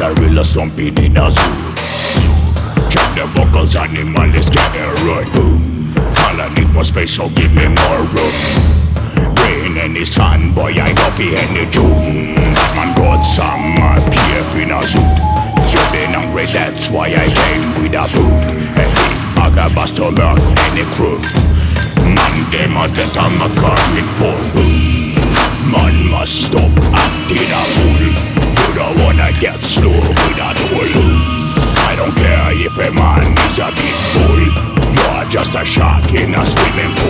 gorilla stomping in a zoo. Check the vocals, animal is getting right. Boom. All I need more space, so give me more room. Rain any sun, boy, I copy any tune. Man got some PF in a suit. You been hungry, that's why I came with a food. Any vagabond to learn any crew. Man, them a get on my car in full. Man must stop acting a fool. You don't wanna get slow with a tool. I don't care if a man is a big fool. You're just a shark in a swimming pool.